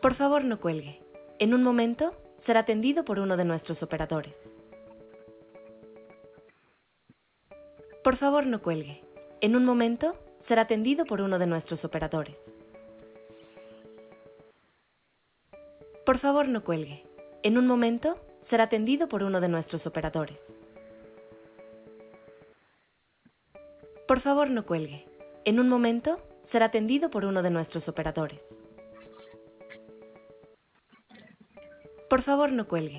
Por favor, no cuelgue. En un momento será atendido por uno de nuestros operadores. Por favor, no cuelgue. En un momento será atendido por uno de nuestros operadores. Por favor, no cuelgue. En un momento será atendido por uno de nuestros operadores. Por favor, no cuelgue. En un momento será atendido por uno de nuestros operadores. Por favor, no cuelgue.